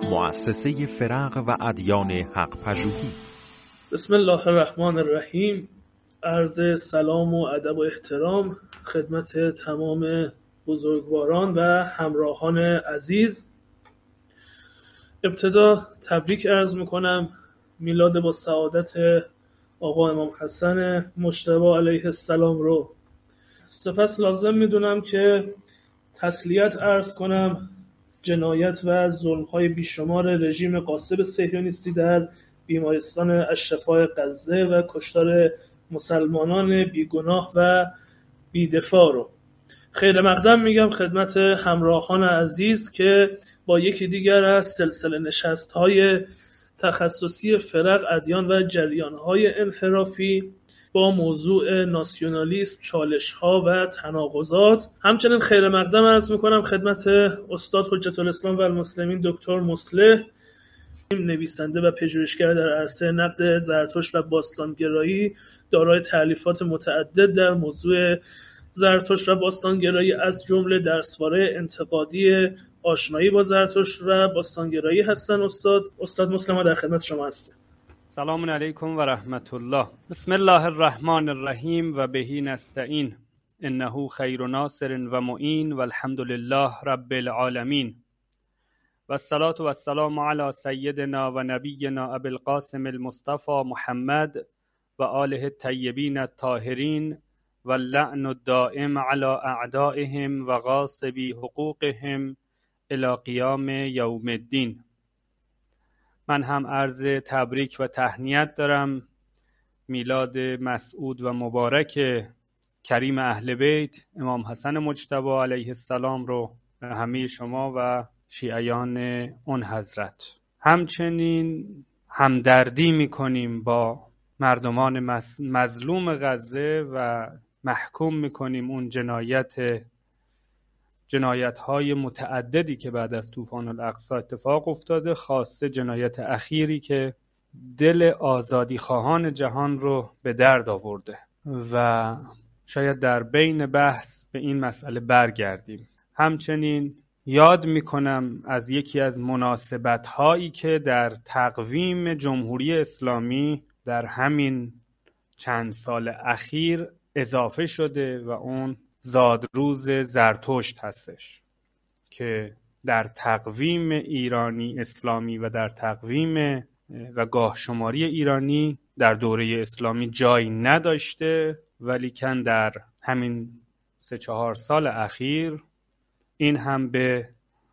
مؤسسه فرق و ادیان حق پژوهی. بسم الله الرحمن الرحیم. عرض سلام و ادب و احترام خدمت تمام بزرگواران و همراهان عزیز. ابتدا تبریک عرض میکنم میلاد با سعادت آقا امام حسن مجتبی علیه السلام رو. سپس لازم میدونم که تسلیت عرض کنم جنایت و ظلم‌های بیشمار رژیم غاصب صهیونیستی در بیمارستان الشفا غزه و کشتار مسلمانان بیگناه و بیدفاع رو. خیر مقدم میگم خدمت همراهان عزیز که با یکی دیگر از سلسله نشست‌های تخصصی فرق، ادیان و جریان‌های انحرافی با موضوع ناسیونالیسم، چالش‌ها و تناقضات. همچنین خیر مقدم عرض می‌کنم خدمت استاد حجت الاسلام و المسلمین دکتر مصلح، نویسنده و پژوهشگر در عرصه نقد زرتشت و باستانگرایی، دارای تألیفات متعدد در موضوع زرتشت و باستانگرایی از جمله درسواره انتقادی آشنایی با زرتشت و باستانگرایی هستن. استاد مصلح در خدمت شما هستیم. سلام علیکم و رحمت الله. بسم الله الرحمن الرحیم و بهی نستعین انه خیر ناصر و معین و الحمد لله رب العالمین و الصلاة و السلام علی سیدنا و نبینا ابی القاسم المصطفى محمد و آله الطیبین الطاهرین و اللعن الدائم علی اعدائهم و غاصبی حقوقهم الی قیام یوم الدین. من هم عرض تبریک و تهنیت دارم میلاد مسعود و مبارک کریم اهل بیت امام حسن مجتبی علیه السلام رو به همه شما و شیعیان اون حضرت. همچنین همدردی میکنیم با مردمان مظلوم غزه و محکوم میکنیم اون جنایت‌های متعددی که بعد از طوفان الاقصی اتفاق افتاده، خاصه جنایت اخیری که دل آزادیخواهان جهان رو به درد آورده و شاید در بین بحث به این مسئله برگردیم. همچنین یاد میکنم از یکی از مناسبت‌هایی که در تقویم جمهوری اسلامی در همین چند سال اخیر اضافه شده و اون زادروز زرتشت هستش که در تقویم ایرانی اسلامی و در تقویم و گاه شماری ایرانی در دوره اسلامی جای نداشته، ولیکن در همین 3-4 سال اخیر این هم به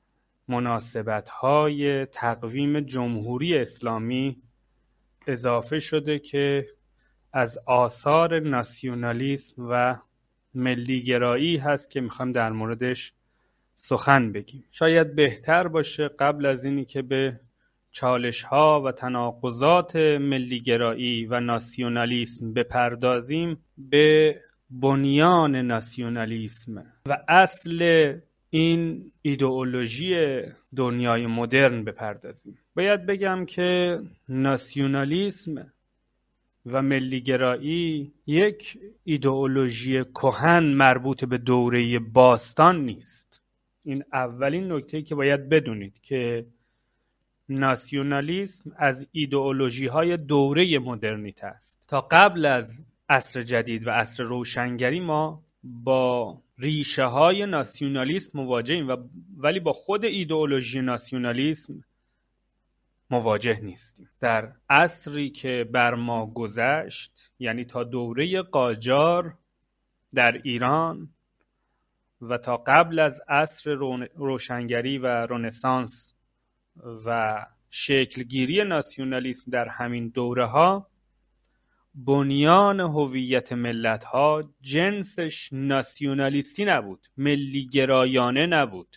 مناسبت‌های تقویم جمهوری اسلامی اضافه شده که از آثار ناسیونالیسم و ملیگرایی هست که میخوام در موردش سخن بگیم. شاید بهتر باشه قبل از اینی که به چالش‌ها و تناقضات ملیگرایی و ناسیونالیسم بپردازیم، به بنیان ناسیونالیسم و اصل این ایدئولوژی دنیای مدرن بپردازیم. باید بگم که ناسیونالیسم و ملیگرایی یک ایدئولوژی کهن مربوط به دوره باستان نیست. این اولین نکته‌ای که باید بدونید که ناسیونالیسم از ایدئولوژی‌های دوره مدرنیته است. تا قبل از عصر جدید و عصر روشنگری ما با ریشه‌های ناسیونالیسم مواجهیم ولی با خود ایدئولوژی ناسیونالیسم مواجه نیستیم. در عصری که بر ما گذشت، یعنی تا دوره قاجار در ایران و تا قبل از عصر روشنگری و رنسانس و شکلگیری ناسیونالیسم در همین دوره ها، بنیان هویت ملت ها جنسش ناسیونالیستی نبود، ملی گرایانه نبود.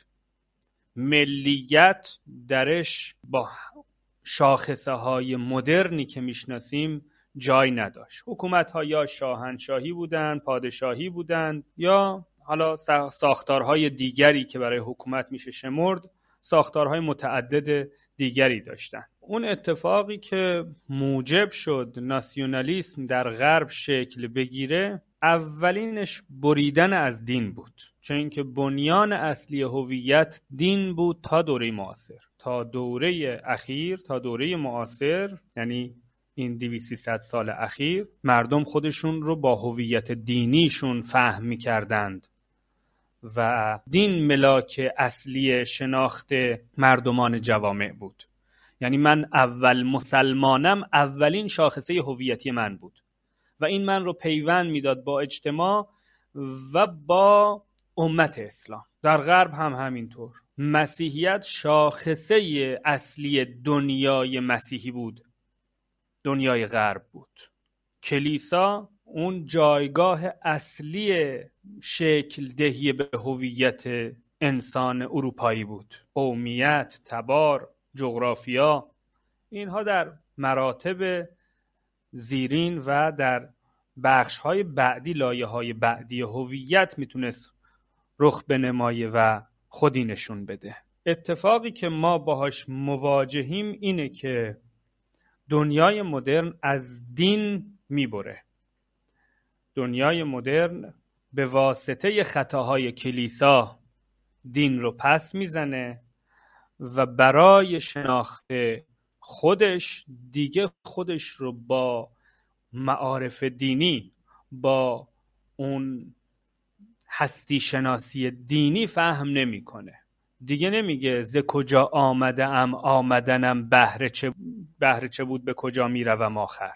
ملیت درش با شاخصه های مدرنی که میشناسیم جای نداشت. حکومت ها یا شاهنشاهی بودند، پادشاهی بودند، یا حالا ساختارهای دیگری که برای حکومت میشه شمرد، ساختارهای متعدد دیگری داشتن. اون اتفاقی که موجب شد ناسیونالیسم در غرب شکل بگیره، اولینش بریدن از دین بود، چون اینکه بنیان اصلی هویت دین بود تا دوره معاصر. تا دوره اخیر، تا دوره معاصر، یعنی این 200-300 سال اخیر، مردم خودشون رو با هویت دینیشون فهم می‌کردند و دین ملاک اصلی شناخت مردمان جوامع بود. یعنی من اول مسلمانم، اولین شاخصه هویتی من بود و این من رو پیوند میداد با اجتماع و با امت اسلام. در غرب هم همینطور. مسیحیت شاخصه اصلی دنیای مسیحی بود، دنیای غرب بود. کلیسا اون جایگاه اصلی شکل دهی به هویت انسان اروپایی بود. قومیت، تبار، جغرافیا، اینها در مراتب زیرین و در بخش‌های بعدی، لایه‌های بعدی هویت میتونست رخ بنمایه و خودی نشون بده. اتفاقی که ما باهاش مواجهیم اینه که دنیای مدرن از دین میبره. دنیای مدرن به واسطه خطاهای کلیسا دین رو پس میزنه و برای شناخت خودش دیگه خودش رو با معارف دینی، با اون هستی شناسی دینی فهم نمیکنه. دیگه نمیگه ز کجا آمده ام، آمدنم بهر چه بود، به کجا میروم آخر،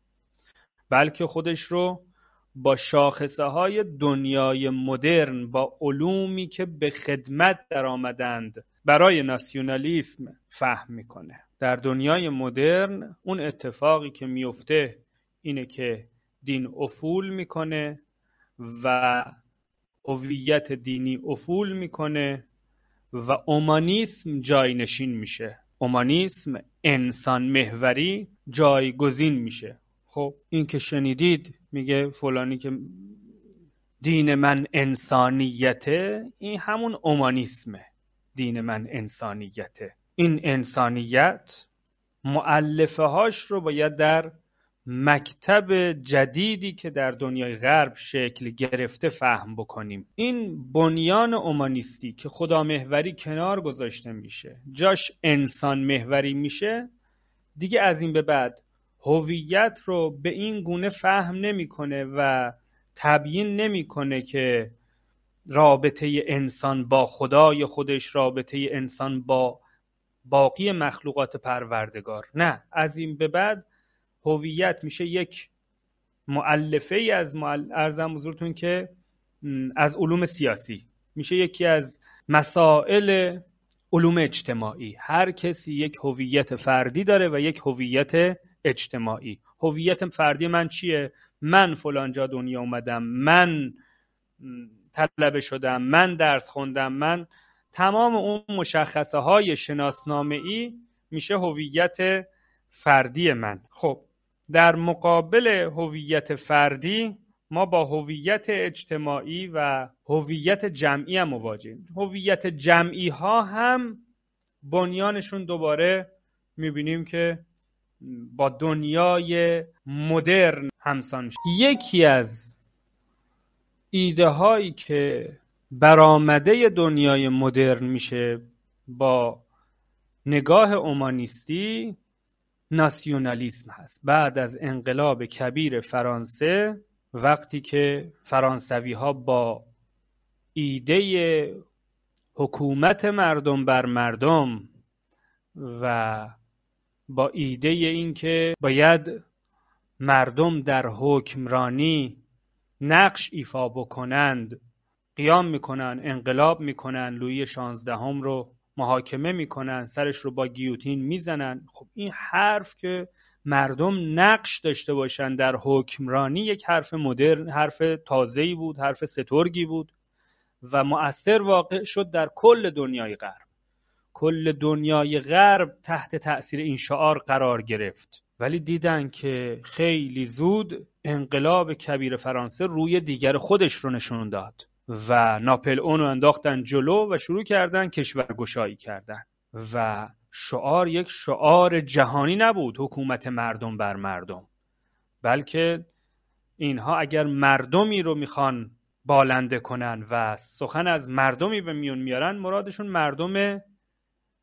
بلکه خودش رو با شاخصه های دنیای مدرن، با علومی که به خدمت در آمدند برای ناسیونالیسم فهم میکنه. در دنیای مدرن اون اتفاقی که میفته اینه که دین افول میکنه و هویت دینی افول میکنه و اومانیسم جاینشین میشه. اومانیسم، انسان محوری جایگزین میشه. خب این که شنیدید میگه فلانی که دین من انسانیته، این همون اومانیسمه. دین من انسانیته. این انسانیت مؤلفه هاش رو باید در مکتب جدیدی که در دنیای غرب شکل گرفته فهم بکنیم. این بنیان اومانیستی که خدا محوری کنار گذاشته میشه، جاش انسان محوری میشه، دیگه از این به بعد هویت رو به این گونه فهم نمیکنه و تبیین نمیکنه که رابطه انسان با خدای خودش، رابطه انسان با باقی مخلوقات پروردگار. نه، از این به بعد هویت میشه یک مؤلفه ای از ارزم حضورتون که از علوم سیاسی، میشه یکی از مسائل علوم اجتماعی. هر کسی یک هویت فردی داره و یک هویت اجتماعی. هویت فردی من چیه؟ من فلان جا دنیا اومدم، من طلبه شدم، من درس خوندم، من تمام اون مشخصه های شناسنامه‌ای میشه هویت فردی من. خب در مقابل هویت فردی ما با هویت اجتماعی و هویت جمعی هم مواجهیم. هویت جمعی ها هم بنیانشون دوباره میبینیم که با دنیای مدرن همسان میشه. یکی از ایده هایی که برآمده دنیای مدرن میشه با نگاه اومانیستی ناسیونالیسم هست. بعد از انقلاب کبیر فرانسه، وقتی که فرانسوی ها با ایده حکومت مردم بر مردم و با ایده این که باید مردم در حکمرانی نقش ایفا بکنند قیام میکنن، انقلاب میکنن، لویی 16 رو محاکمه میکنن، سرش رو با گیوتین میزنن. خب این حرف که مردم نقش داشته باشن در حکمرانی یک حرف مدرن، حرف تازه‌ای بود، حرف سترگی بود و مؤثر واقع شد در کل دنیای غرب. کل دنیای غرب تحت تأثیر این شعار قرار گرفت، ولی دیدن که خیلی زود انقلاب کبیر فرانسه روی دیگر خودش رو نشون داد و ناپلئون رو انداختن جلو و شروع کردن کشورگشایی کردن و شعار یک شعار جهانی نبود، حکومت مردم بر مردم، بلکه اینها اگر مردمی رو میخوان بالنده کنن و سخن از مردمی به میون میارن، مرادشون مردم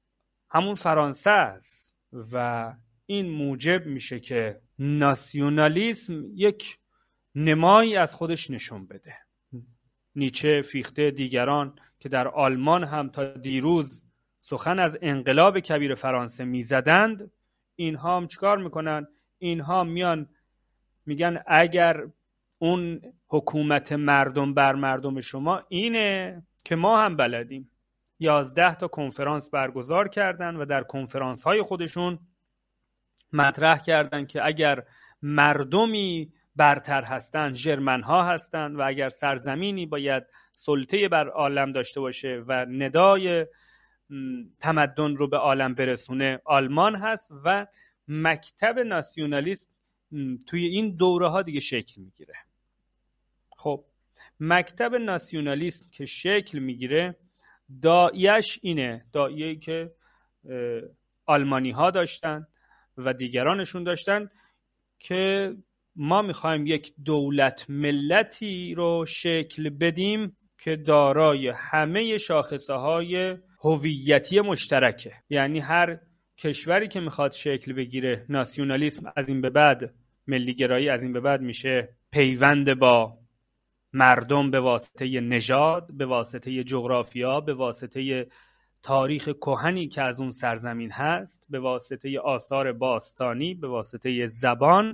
همون فرانسه است و این موجب میشه که ناسیونالیسم یک نمایی از خودش نشون بده. نیچه، فیخته، دیگران که در آلمان هم تا دیروز سخن از انقلاب کبیر فرانسه میزدند، اینها هم چیکار میکنن؟ اینها میان میگن اگر اون حکومت مردم بر مردم شما اینه که ما هم بلدیم. 11 تا کنفرانس برگزار کردن و در کنفرانس های خودشون مطرح کردن که اگر مردمی برتر هستند، ژرمن ها هستند، و اگر سرزمینی باید سلطه بر عالم داشته باشه و ندای تمدن رو به عالم برسونه، آلمان هست. و مکتب ناسیونالیسم توی این دوره ها دیگه شکل میگیره. خب مکتب ناسیونالیسم که شکل میگیره، داعیش اینه، داعیه‌ای که آلمانی ها داشتن و دیگرانشون داشتن، که ما میخوایم یک دولت ملتی رو شکل بدیم که دارای همه شاخصه های هویتی مشترکه. یعنی هر کشوری که میخواد شکل بگیره، ناسیونالیسم از این به بعد، ملیگرایی از این به بعد میشه پیوند با مردم به واسطه نژاد، به واسطه جغرافیا، به واسطه تاریخ کهنی که از اون سرزمین هست، به واسطه آثار باستانی، به واسطه زبان.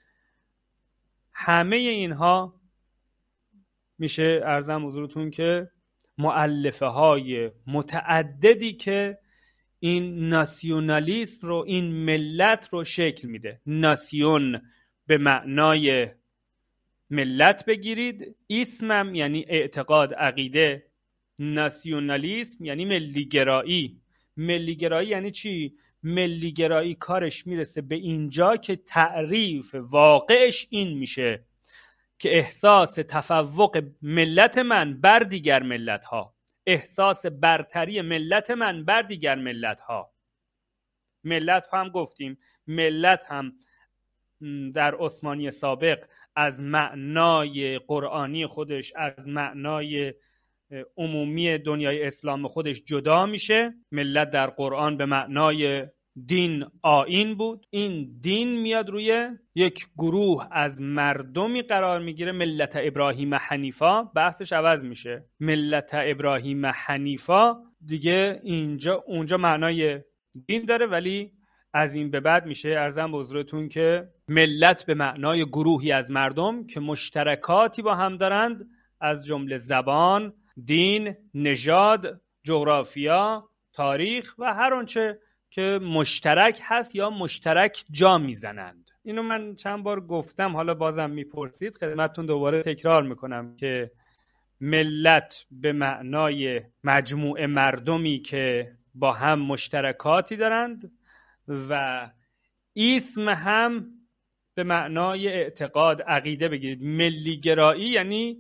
همه اینها میشه عرضم حضورتون که مؤلفه های متعددی که این ناسیونالیسم رو، این ملت رو شکل میده. ناسیون به معنای ملت بگیرید، اسمم یعنی اعتقاد، عقیده. ناسیونالیسم یعنی ملیگرایی. ملیگرایی یعنی چی؟ ملیگرایی کارش میرسه به اینجا که تعریف واقعش این میشه که احساس تفوق ملت من بر دیگر ملت ها، احساس برتری ملت من بر دیگر ملت ها. ملت هم گفتیم، ملت هم در عثمانی سابق از معنای قرآنی خودش، از معنای عمومی دنیای اسلام خودش جدا میشه. ملت در قرآن به معنای دین، آیین بود. این دین میاد روی یک گروه از مردمی قرار میگیره، ملت ابراهیم حنیفا. بحثش عوض میشه، ملت ابراهیم حنیفا دیگه اونجا معنای دین داره، ولی از این به بعد میشه عرضم به حضورتون که ملت به معنای گروهی از مردم که مشترکاتی با هم دارند، از جمله زبان، دین، نژاد، جغرافیا، تاریخ و هر آنچه که مشترک هست یا مشترک جا میزنند. اینو من چند بار گفتم، حالا بازم میپرسید، خدمتتون دوباره تکرار میکنم که ملت به معنای مجموعه مردمی که با هم مشترکاتی دارند و اسم هم به معنای اعتقاد، عقیده بگیرید. ملیگرایی یعنی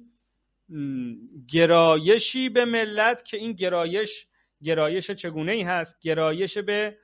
گرایشی به ملت که این گرایش چگونه ای هست؟ گرایش به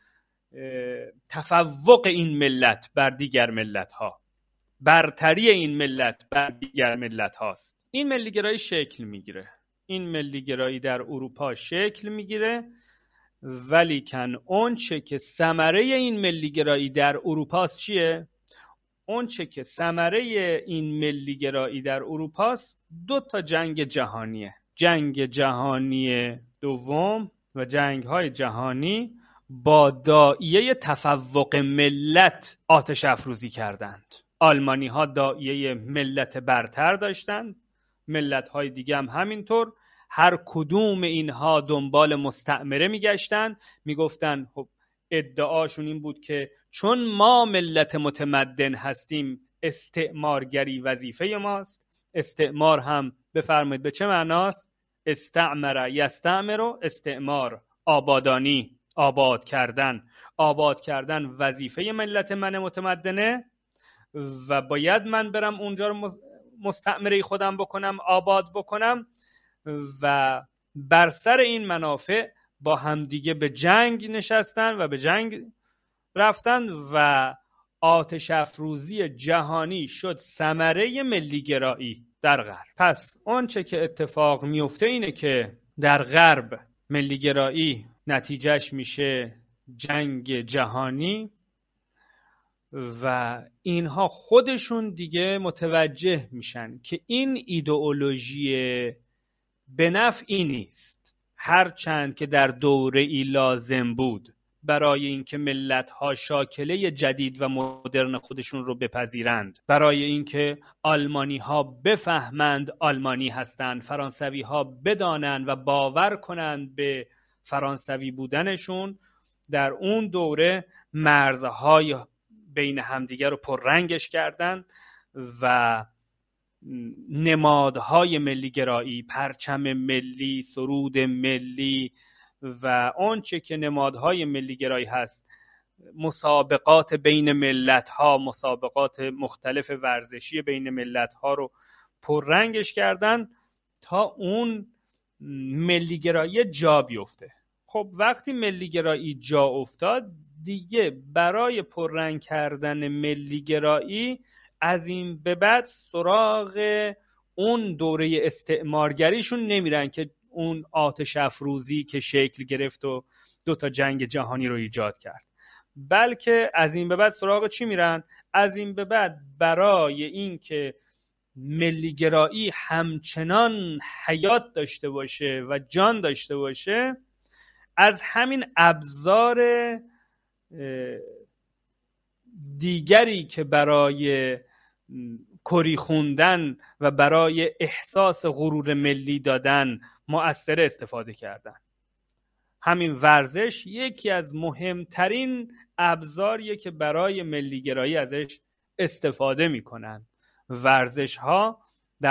تفوق این ملت بر دیگر ملت ها، برتری این ملت بر دیگر ملت هاست. این ملیگرایی شکل میگیره، این ملیگرایی در اروپا شکل میگیره، ولیکن اون چه که ثمره این ملیگرایی در اروپاست چیه؟ اون چه که ثمره این ملیگرایی در اروپاست 2 جنگ جهانیه. جنگ جهانی دوم و جنگ‌های جهانی با داعیه تفوق ملت آتش افروزی کردند. آلمانی‌ها داعیه ملت برتر داشتند، ملت‌های دیگه هم همینطور. هر کدوم اینها دنبال مستعمره میگشتن، میگفتن خب ادعاشون این بود که چون ما ملت متمدن هستیم استعمارگری وظیفه ماست. استعمار هم بفرمایید به چه معناست؟ استعمر یستعمر، استعمار آبادانی، آباد کردن وظیفه ملت من متمدنه و باید من برم اونجا رو مستعمره خودم بکنم، آباد بکنم و بر سر این منافع با همدیگه به جنگ نشستن و به جنگ رفتن و آتش افروزی جهانی شد ثمره ملیگرایی در غرب. پس آنچه که اتفاق میفته اینه که در غرب ملیگرایی نتیجهش میشه جنگ جهانی و اینها خودشون دیگه متوجه میشن که این ایدئولوژی به نفعی نیست، هرچند که در دوره ای لازم بود برای اینکه ملت‌ها شاکله جدید و مدرن خودشون رو بپذیرند، برای اینکه آلمانی‌ها بفهمند آلمانی هستند، فرانسوی‌ها بدانند و باور کنند به فرانسوی بودنشون. در اون دوره مرزهای بین همدیگر رو پررنگش کردند و نمادهای ملیگرایی، پرچم ملی، سرود ملی و آنچه که نمادهای ملیگرایی هست، مسابقات بین ملت‌ها، مسابقات مختلف ورزشی بین ملت‌ها رو پررنگش کردن تا اون ملیگرایی جا بیفته. خب وقتی ملیگرایی جا افتاد دیگه برای پررنگ کردن ملیگرایی از این به بعد سراغ اون دوره استعمارگریشون نمیرن که اون آتش افروزی که شکل گرفت و 2 جنگ جهانی رو ایجاد کرد، بلکه از این به بعد سراغ چی میرن؟ از این به بعد برای این که ملیگرایی همچنان حیات داشته باشه و جان داشته باشه، از همین ابزار دیگری که برای کری خوندن و برای احساس غرور ملی دادن مؤثر استفاده کردن. همین ورزش یکی از مهمترین ابزاریه که برای ملیگرایی ازش استفاده میکنن. ورزش ها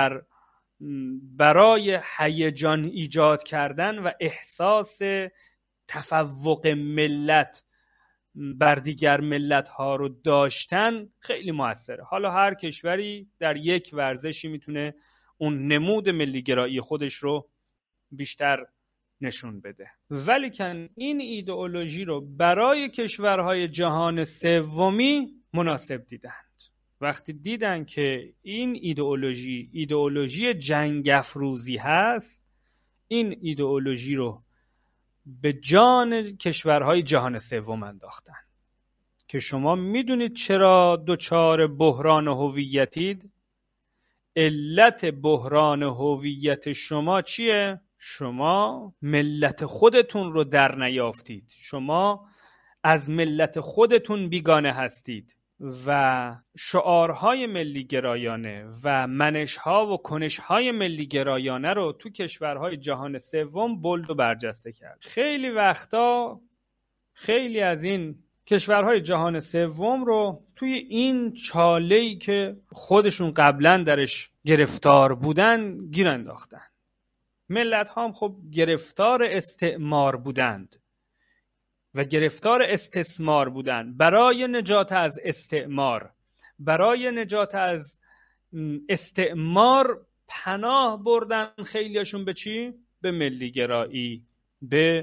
برای هیجان ایجاد کردن و احساس تفوق ملت بر دیگر ملت ها رو داشتن خیلی موثره. حالا هر کشوری در یک ورزشی میتونه اون نمود ملیگرایی خودش رو بیشتر نشون بده. ولیکن این ایدئولوژی رو برای کشورهای جهان سومی مناسب دیدند. وقتی دیدن که این ایدئولوژی جنگ افروزی هست، این ایدئولوژی رو به جان کشورهای جهان سوم انداختن که شما میدونید چرا دچار بحران هویتید؟ علت بحران هویت شما چیه؟ شما ملت خودتون رو در نیافتید، شما از ملت خودتون بیگانه هستید و شعارهای ملی گرایانه و منشها و کنشهای ملی گرایانه رو تو کشورهای جهان سوم بلد و برجسته کرد. خیلی وقتا خیلی از این کشورهای جهان سوم رو توی این چاله‌ای که خودشون قبلا درش گرفتار بودن گیر انداختن. ملت‌ها هم خب گرفتار استعمار بودند و گرفتار استثمار بودند. برای نجات از استعمار، برای نجات از استعمار پناه بردن خیلیشون به چی؟ به ملیگرایی، به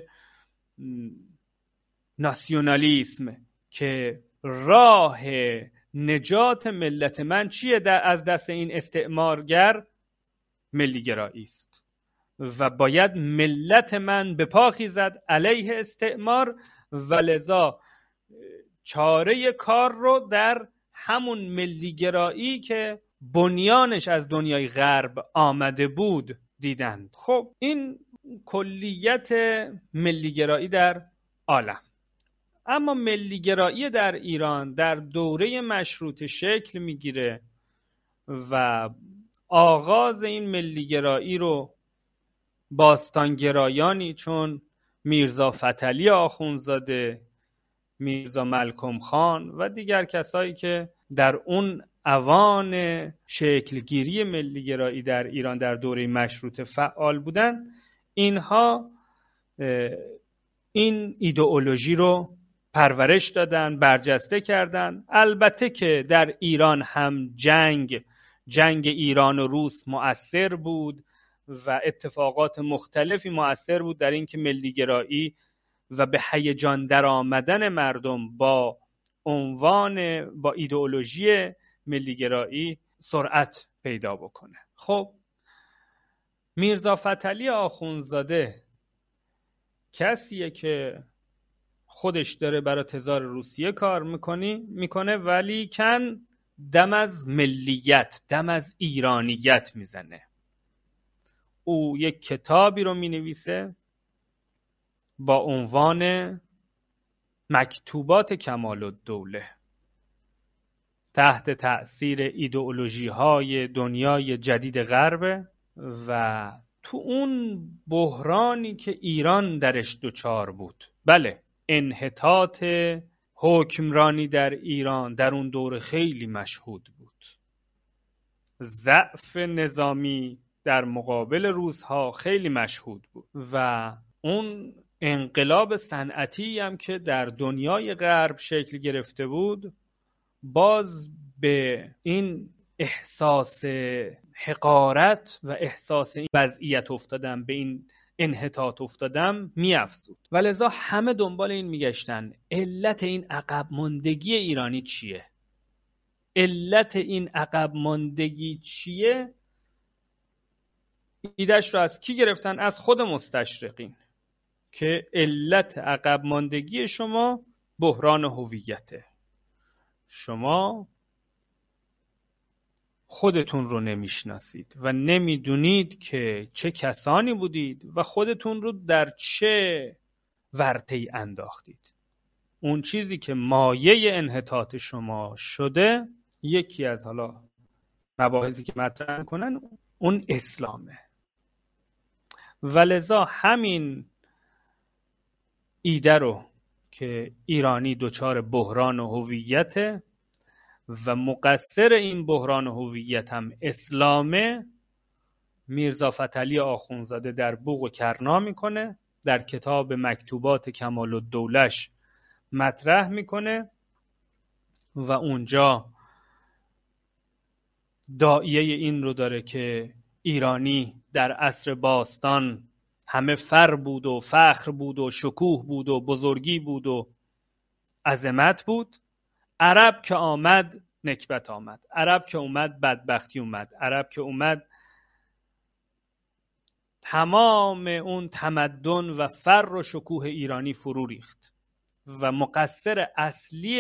ناسیونالیسم، که راه نجات ملت من چیه از دست این استعمارگر؟ ملیگرایی است و باید ملت من به پا خیزد علیه استعمار و لذا چاره کار رو در همون ملیگرایی که بنیانش از دنیای غرب آمده بود دیدند. خب این کلیت ملیگرایی در عالم. اما ملیگرایی در ایران در دوره مشروطه شکل میگیره و آغاز این ملیگرایی رو باستانگرایانی چون میرزا فتحعلی آخوندزاده، میرزا ملکم خان و دیگر کسایی که در اون اوان شکلگیری ملیگرایی در ایران در دوره مشروطه فعال بودن، اینها این ایدئولوژی رو پرورش دادن، برجسته کردن. البته که در ایران هم جنگ ایران و روس مؤثر بود و اتفاقات مختلفی مؤثر بود در این که ملیگرایی و به هیجان در آمدن مردم با ایدئولوژی ملیگرایی سرعت پیدا بکنه. خب میرزا فتحعلی آخوندزاده کسیه که خودش داره برای تزار روسیه کار میکنه ولی کن دم از ملیت، دم از ایرانیت میزنه. او یک کتابی رو مینویسه با عنوان مکتوبات کمال الدوله تحت تأثیر ایدئولوژی های دنیای جدید غرب و تو اون بحرانی که ایران درش دچار بود، بله، انحطاط حکمرانی در ایران در اون دوره خیلی مشهود بود، ضعف نظامی در مقابل روس‌ها خیلی مشهود بود و اون انقلاب صنعتی هم که در دنیای غرب شکل گرفته بود باز به این احساس حقارت و احساس این وضعیت افتادم، به این انحطاط افتادم می‌افزود و لذا همه دنبال این میگشتن علت این عقب ماندگی ایرانی چیه؟ علت این عقب ماندگی چیه؟ ایده‌اش رو از کی گرفتن؟ از خود مستشرقین که علت عقب ماندگی شما بحران هویته. شما خودتون رو نمیشناسید و نمیدونید که چه کسانی بودید و خودتون رو در چه ورطه‌ای انداختید. اون چیزی که مایه انحطاط شما شده، یکی از حالا مباحثی که مطرح کنن اون اسلامه و لذا همین ایده رو که ایرانی دچار بحران هویته و مقصر این بحران هویت هم اسلامه، میرزا فتحعلی آخوندزاده در بوق و کرنا میکنه، در کتاب مکتوبات کمال الدوله‌اش مطرح میکنه و اونجا داعیه این رو داره که ایرانی در عصر باستان همه فر بود و فخر بود و شکوه بود و بزرگی بود و عظمت بود. عرب که آمد نکبت آمد، عرب که اومد بدبختی اومد، عرب که اومد تمام اون تمدن و فر و شکوه ایرانی فرو ریخت و مقصر اصلی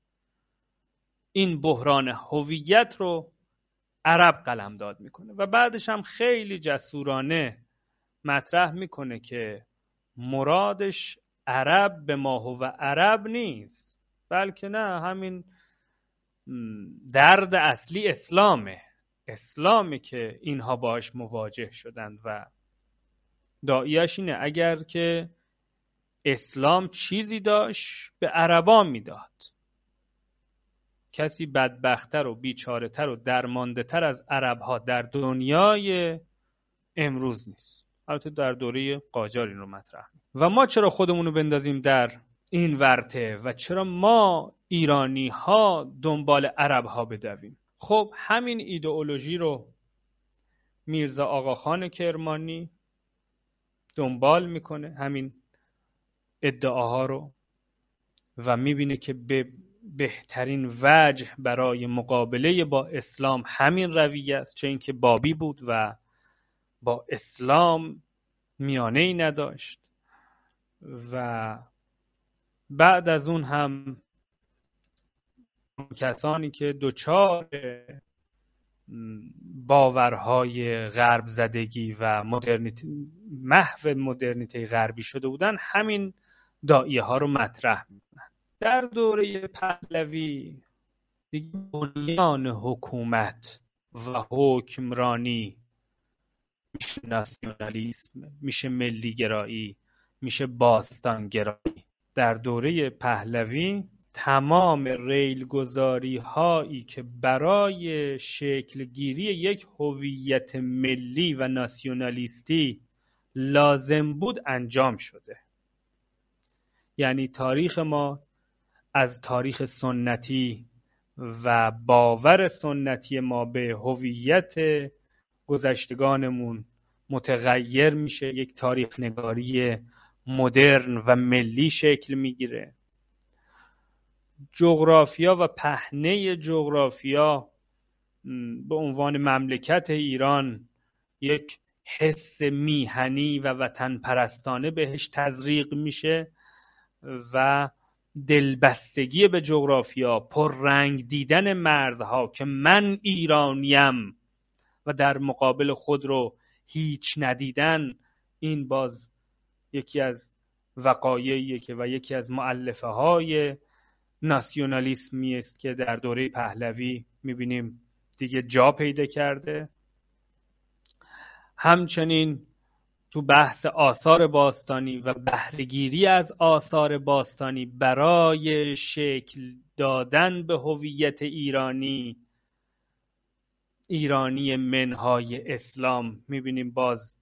این بحران هویت رو عرب قلمداد میکنه و بعدش هم خیلی جسورانه مطرح میکنه که مرادش عرب به ما هو عرب نیست، بلکه نه، همین درد اصلی اسلامه که اینها باش مواجه شدند و داعیش اینه اگر که اسلام چیزی داشت به عربا میداد. کسی بدبختر و بیچاره‌تر و درمانده‌تر از عرب‌ها در دنیای امروز نیست. البته در دوره قاجار این رو مطرح. و ما چرا خودمونو بندازیم در این ورطه و چرا ما ایرانی ها دنبال عرب ها بدویم؟ خب همین ایدئولوژی رو میرزا آقاخان کرمانی دنبال میکنه، همین ادعاها رو، و میبینه که به بهترین وجه برای مقابله با اسلام همین رویه است، چه اینکه بابی بود و با اسلام میانه‌ای نداشت و بعد از اون هم کسانی که دچار باورهای غرب زدگی و محو مدرنیته غربی شده بودن همین داعیه ها رو مطرح میکنن. در دوره پهلوی دیگه بنیان حکومت و حکمرانی میشه ناسیونالیسم، میشه ملی گرایی، میشه باستان گرایی. در دوره پهلوی تمام ریلگذاری هایی که برای شکل گیری یک هویت ملی و ناسیونالیستی لازم بود انجام شده. یعنی تاریخ ما از تاریخ سنتی و باور سنتی ما به هویت گذشتگانمون متغیر میشه، یک تاریخ نگاری مدرن و ملی شکل میگیره. جغرافیا و پهنه جغرافیا به عنوان مملکت ایران یک حس میهنی و وطن پرستانه بهش تزریق میشه و دلبستگی به جغرافیا، پررنگ دیدن مرزها که من ایرانیم و در مقابل خود رو هیچ ندیدن، این باز یکی از وقایعیه که و یکی از مؤلفه های ناسیونالیسمی است که در دوره پهلوی میبینیم دیگه جا پیدا کرده. همچنین تو بحث آثار باستانی و بهره‌گیری از آثار باستانی برای شکل دادن به هویت ایرانی منهای اسلام میبینیم باز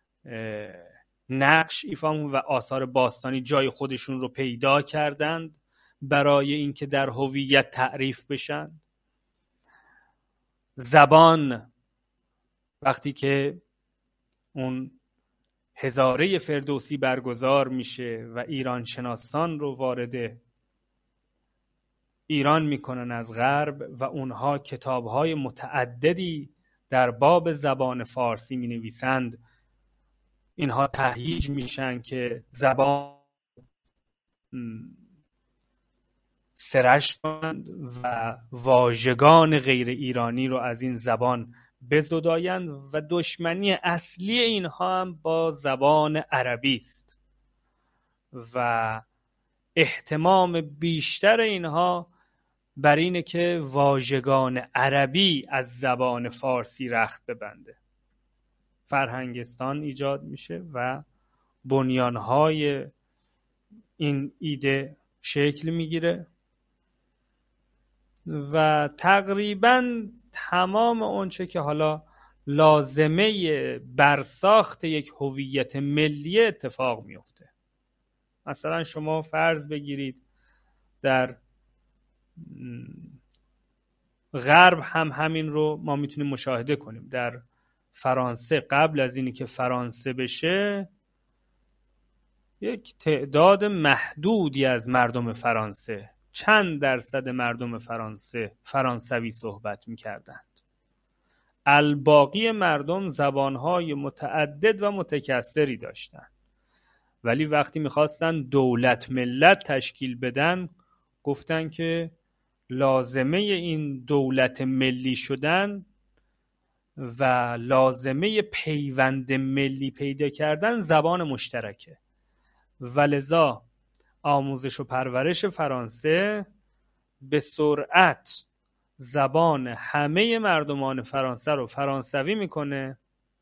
نقش ایفا و آثار باستانی جای خودشون رو پیدا کردند برای اینکه در هویت تعریف بشن. زبان، وقتی که اون هزاره فردوسی برگزار میشه و ایران شناسان رو وارد ایران میکنن از غرب و اونها کتابهای متعددی در باب زبان فارسی مینویسند، اینها تهییج میشن که زبان سرش کنند و واژگان غیر ایرانی رو از این زبان بزدایند و دشمنی اصلی اینها هم با زبان عربی است و اهتمام بیشتر اینها بر اینه که واژگان عربی از زبان فارسی رخت ببنده. فرهنگستان ایجاد میشه و بنیانهای این ایده شکل میگیره و تقریباً تمام اونچه که حالا لازمه برساخت یک هویت ملی اتفاق میفته. مثلا شما فرض بگیرید در غرب هم همین رو ما میتونیم مشاهده کنیم. در فرانسه قبل از اینی که فرانسه بشه یک تعداد محدودی از مردم فرانسه، چند درصد مردم فرانسه فرانسوی صحبت میکردند. الباقی مردم زبانهای متعدد و متکثری داشتند، ولی وقتی میخواستن دولت ملت تشکیل بدن گفتن که لازمه این دولت ملی شدن و لازمه پیوند ملی پیدا کردن زبان مشترکه و لذا آموزش و پرورش فرانسه به سرعت زبان همه مردمان فرانسه رو فرانسوی میکنه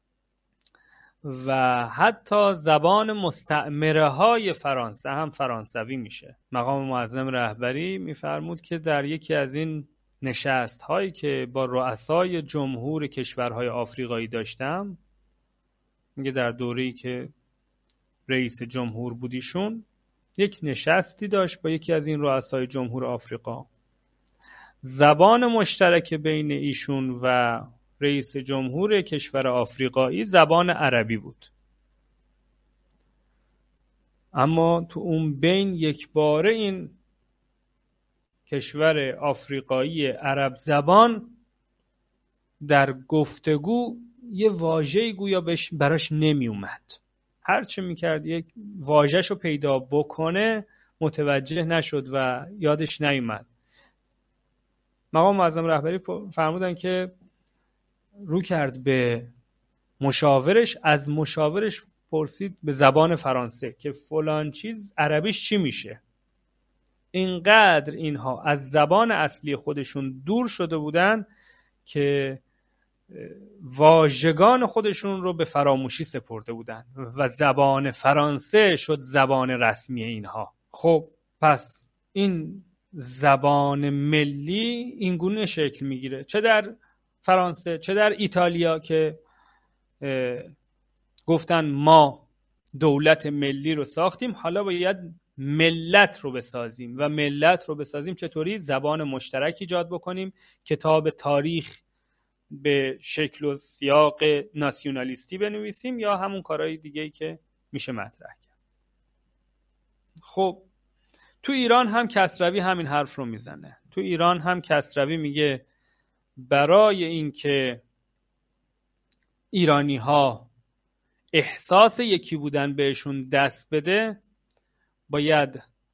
و حتی زبان مستعمره های فرانسه هم فرانسوی میشه. مقام معظم رهبری میفرمود که در یکی از این نشست هایی که با رؤسای جمهور کشورهای آفریقایی داشتم، میگه در دوره‌ای که رئیس جمهور بودیشون یک نشستی داشت با یکی از این رؤسای جمهور آفریقا. زبان مشترک بین ایشون و رئیس جمهور کشور آفریقایی زبان عربی بود، اما تو اون بین یک باره این کشور آفریقایی عرب زبان در گفتگو یه واژه‌ای گویا براش نمی اومد. هرچه میکرد یک واژه‌شو پیدا بکنه متوجه نشد و یادش نیومد. مقام معظم رهبری فرمودن که رو کرد به مشاورش، از مشاورش پرسید به زبان فرانسه که فلان چیز عربیش چی میشه. اینقدر اینها از زبان اصلی خودشون دور شده بودن که واژگان خودشون رو به فراموشی سپرده بودن و زبان فرانسه شد زبان رسمی اینها. خب پس این زبان ملی اینگونه شکل میگیره، چه در فرانسه چه در ایتالیا که گفتن ما دولت ملی رو ساختیم، حالا باید ملت رو بسازیم و ملت رو بسازیم چطوری؟ زبان مشترک ایجاد بکنیم، کتاب تاریخ به شکل و سیاق ناسیونالیستی بنویسیم یا همون کارهای دیگه‌ای که میشه مطرح کرد. خب تو ایران هم کسروی همین حرف رو میزنه. تو ایران هم کسروی میگه برای اینکه ایرانی ها احساس یکی بودن بهشون دست بده باید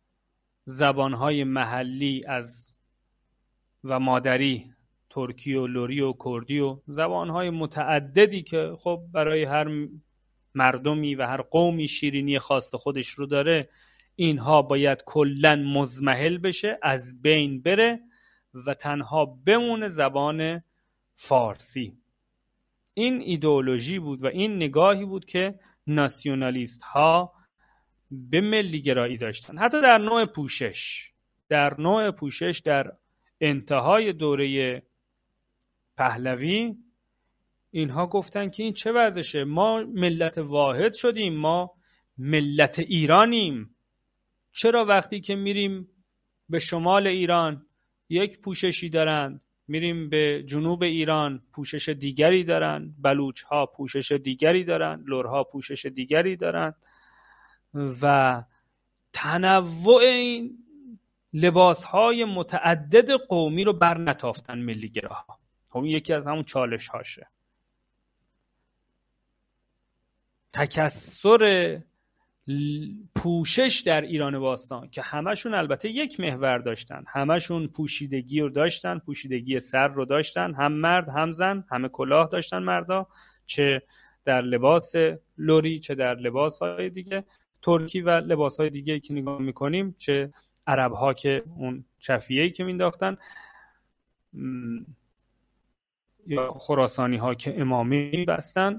زبانهای محلی و مادری، ترکی و لری و کردی و زبانهای متعددی که خب برای هر مردمی و هر قومی شیرینی خاص خودش رو داره، اینها باید کلاً مضمحل بشه، از بین بره و تنها بمونه زبان فارسی. این ایدئولوژی بود و این نگاهی بود که ناسیونالیست ها به ملی گرایی داشتن. حتی در نوع پوشش در انتهای دوره پهلوی اینها گفتن که این چه وضعشه، ما ملت واحد شدیم، ما ملت ایرانیم، چرا وقتی که میریم به شمال ایران یک پوششی دارن، میریم به جنوب ایران پوشش دیگری دارن، بلوچ ها پوشش دیگری دارن، لرها پوشش دیگری دارن و تنوع این لباس های متعدد قومی رو بر نتافتن ملیگراها. خب یکی از همون چالش هاشه. تکثر پوشش در ایران باستان که همشون البته یک محور داشتن، همشون پوشیدگی رو داشتن، پوشیدگی سر رو داشتن، هم مرد هم زن، همه کلاه داشتن مردا، چه در لباس لری چه در لباس‌های دیگه ترکی و لباس‌های دیگه که نگاه می‌کنیم، چه عرب‌ها که اون چفیه‌ای که مینداختن یا خراسانی‌ها که عمامه بستن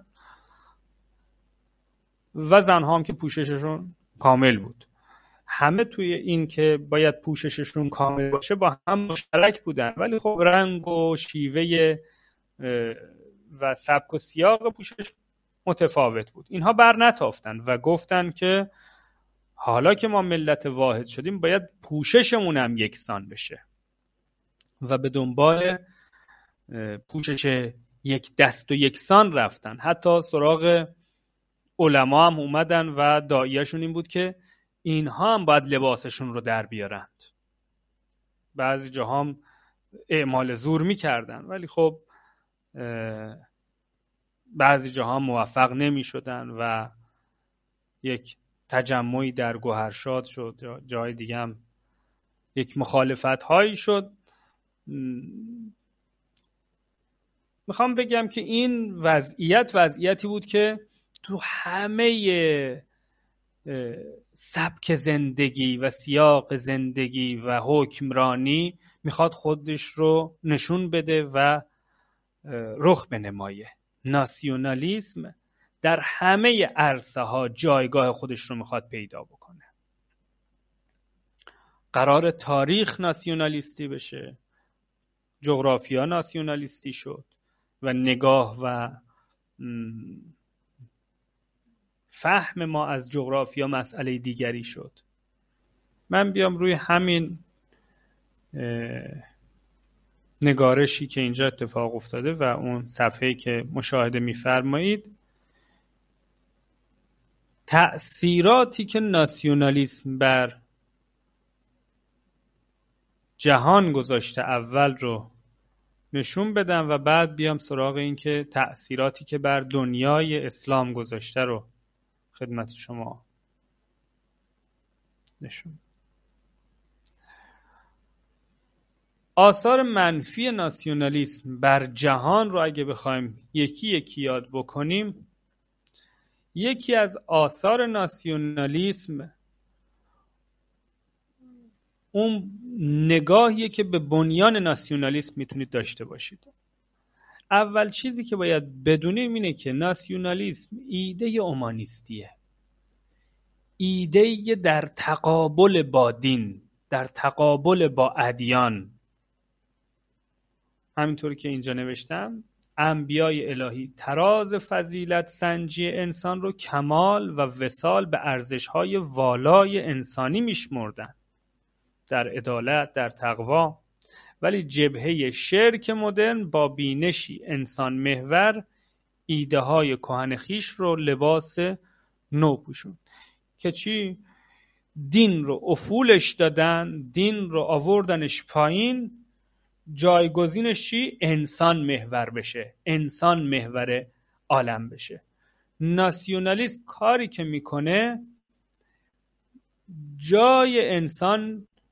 و زن‌ها هم که پوشششون کامل بود. همه توی این که باید پوشششون کامل باشه با هم مشترک بودن، ولی خب رنگ و شیوه و سبک و سیاق پوشش متفاوت بود. اینها بر نتافتن و گفتن که حالا که ما ملت واحد شدیم باید پوششمون هم یکسان بشه و به دنبال پوشش یک دست و یکسان رفتن. حتی سراغ علما هم اومدن و داعیه‌شون این بود که اینها هم باید لباسشون رو در بیارند. بعضی جاها هم اعمال زور میکردن ولی خب بعضی جاها موفق نمی شدن و یک تجمعی در گوهرشاد شد، جای دیگه هم یک مخالفت هایی شد. میخوام بگم که این وضعیتی بود که تو همه سبک زندگی و سیاق زندگی و حکمرانی میخواد خودش رو نشون بده و رخ بنمایه. ناسیونالیسم در همه عرصه ها جایگاه خودش رو میخواد پیدا بکنه. قرار تاریخ ناسیونالیستی بشه، جغرافیا ناسیونالیستی شد و نگاه و فهم ما از جغرافیا مسئله دیگری شد. من بیام روی همین نگارشی که اینجا اتفاق افتاده و اون صفحه‌ای که مشاهده می‌فرمایید، تأثیراتی که ناسیونالیسم بر جهان گذاشته اول رو نشون بدم و بعد بیام سراغ این که تأثیراتی که بر دنیای اسلام گذاشته رو خدمت شما نشون. آثار منفی ناسیونالیسم بر جهان رو اگه بخوایم یکی یکی یاد بکنیم، یکی از آثار ناسیونالیسم اون نگاهیه که به بنیان ناسیونالیسم میتونید داشته باشید. اول چیزی که باید بدونیم اینه که ناسیونالیسم ایده اومانیستیه، ایده در تقابل با دین، در تقابل با ادیان. همینطور که اینجا نوشتم، انبیای الهی تراز فضیلت سنجی انسان رو کمال و وصال به ارزش‌های والای انسانی میشمردن، در عدالت، در تقوا. ولی جبهه شرک مدرن با بینشی انسان محور ایده های کهن خویش رو لباس نو پوشون که چی؟ دین رو افولش دادن، دین رو آوردنش پایین، جایگزینش چی؟ انسان محور بشه، انسان محور عالم بشه. ناسیونالیست کاری که میکنه جای انسان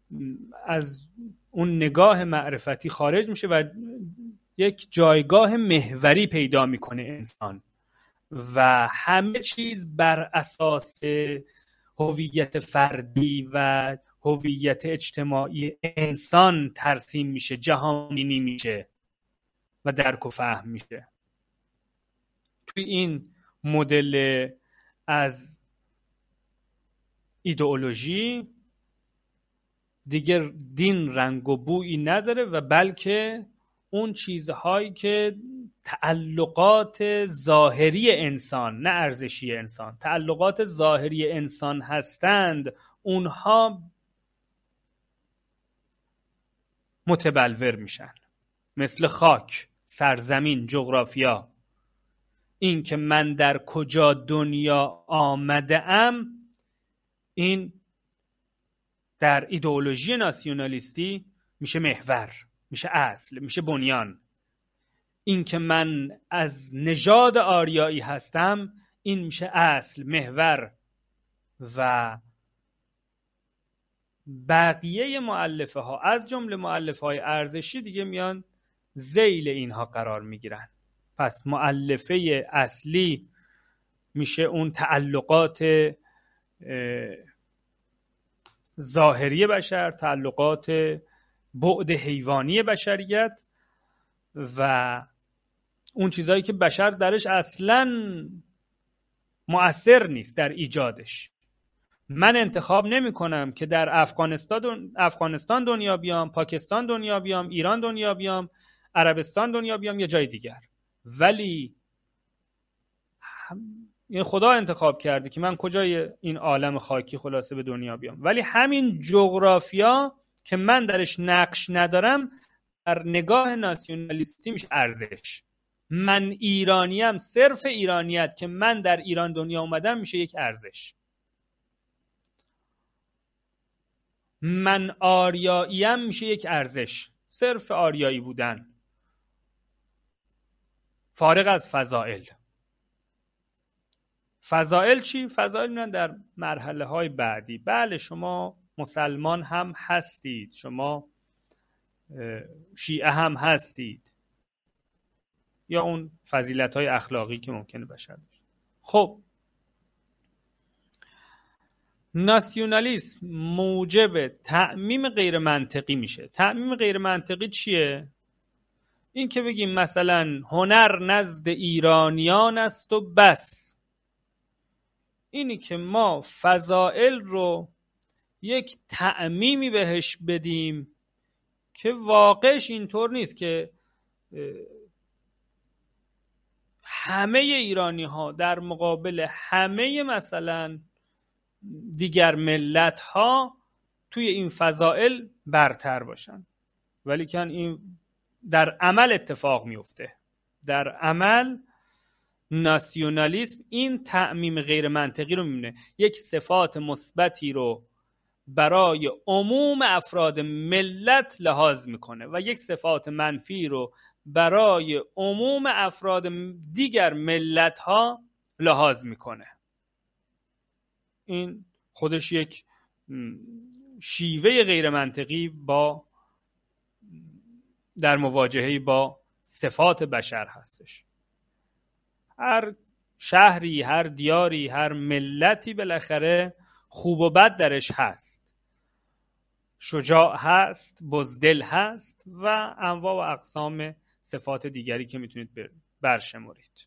از اون نگاه معرفتی خارج میشه و یک جایگاه محوری پیدا میکنه انسان و همه چیز بر اساس هویت فردی و هویت اجتماعی انسان ترسیم میشه، جهانبینی میشه و درک و فهم میشه. توی این مدل از ایدئولوژی دیگر دین رنگ و بویی نداره و بلکه اون چیزهایی که تعلقات ظاهری انسان، نه ارزشی انسان، تعلقات ظاهری انسان هستند، اونها متبلور میشن، مثل خاک، سرزمین، جغرافیا. این که من در کجا دنیا آمده ام، این در ایدئولوژی ناسیونالیستی میشه محور، میشه اصل، میشه بنیان. این که من از نژاد آریایی هستم، این میشه اصل، محور. و بقیه مؤلفه ها از جمله مؤلفه های ارزشی دیگه میان ذیل اینها قرار میگیرن. پس مؤلفه اصلی میشه اون تعلقات ظاهری بشر، تعلقات بعد حیوانی بشریت و اون چیزایی که بشر درش اصلاً مؤثر نیست در ایجادش. من انتخاب نمی کنم که در افغانستان دنیا بیام، پاکستان دنیا بیام، ایران دنیا بیام، عربستان دنیا بیام یا جای دیگر، ولی این خدا انتخاب کرده که من کجای این عالم خاکی خلاصه به دنیا بیام. ولی همین جغرافیا که من درش نقش ندارم، در نگاه ناسیونالیستی میشه ارزش. من ایرانیم، صرف ایرانیت که من در ایران دنیا اومدم میشه یک ارزش. من آریاییم میشه یک ارزش، صرف آریایی بودن، فارغ از فضائل. فضائل چی؟ فضائل میرن در مرحله های بعدی. بله شما مسلمان هم هستید، شما شیعه هم هستید، یا اون فضیلت های اخلاقی که ممکنه بشر داشت. خب ناسیونالیسم موجب تعمیم غیر منطقی میشه. تعمیم غیر منطقی چیه؟ این که بگیم مثلا هنر نزد ایرانیان است و بس. اینی که ما فضائل رو یک تعمیمی بهش بدیم که واقعش اینطور نیست که همه ایرانی ها در مقابل همه مثلا دیگر ملت ها توی این فضائل برتر باشن، ولی که این در عمل اتفاق میفته. در عمل ناسیونالیسم این تعمیم غیر منطقی رو میبینه، یک صفات مثبتی رو برای عموم افراد ملت لحاظ میکنه و یک صفات منفی رو برای عموم افراد دیگر ملت ها لحاظ میکنه. این خودش یک شیوه غیر منطقی در مواجهه با صفات بشر هستش. هر شهری، هر دیاری، هر ملتی بالاخره خوب و بد درش هست، شجاع هست، بزدل هست و انواع و اقسام صفات دیگری که میتونید برشمارید.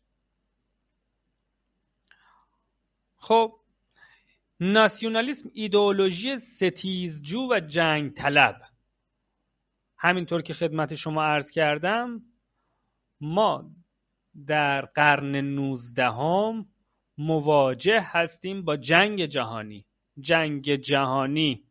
خب ناسیونالیسم ایدئولوژی ستیزجو و جنگ طلب. همینطور که خدمت شما عرض کردم، ما در قرن 19 مواجه هستیم با جنگ جهانی. جنگ جهانی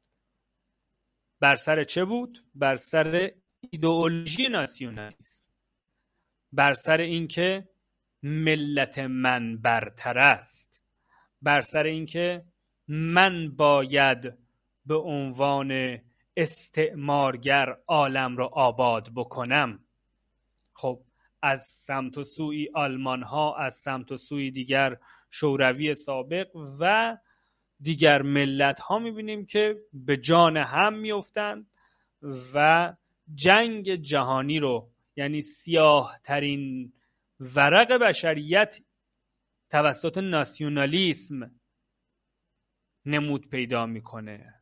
بر سر چه بود؟ بر سر ایدئولوژی ناسیونالیسم، بر سر اینکه ملت من برتر است، بر سر اینکه من باید به عنوان استعمارگر عالم را آباد بکنم. خب از سمت و سوی آلمان ها، از سمت و سوی دیگر شوروی سابق و دیگر ملت ها میبینیم که به جان هم میافتند و جنگ جهانی رو، یعنی سیاه ترین ورق بشریت توسط ناسیونالیسم نمود پیدا میکنه.